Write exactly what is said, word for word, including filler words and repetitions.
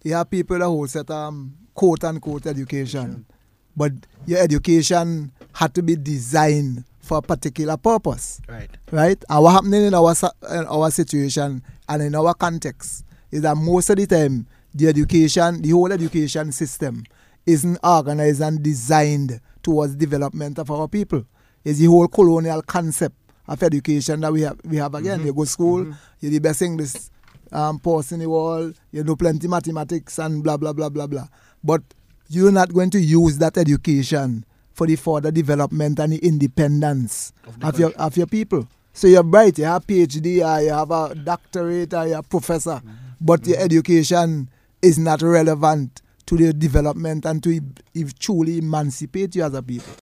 you have people that hold set um, quote unquote education, but your education had to be designed for a particular purpose. Right. Right? And what happening in our in our situation and in our context is that most of the time the education, the whole education system isn't organized and designed towards development of our people. It's the whole colonial concept of education that we have we have again. Mm-hmm. You go to school, mm-hmm. you're the best English um, person in the world, you know plenty mathematics and blah blah blah blah blah. But you're not going to use that education for the further development and the independence of, the of your of your people. So you're bright, you have PhD, or you have a doctorate, or you're a professor, mm-hmm. but mm-hmm. your education is not relevant to the development and to if truly emancipate you as a people.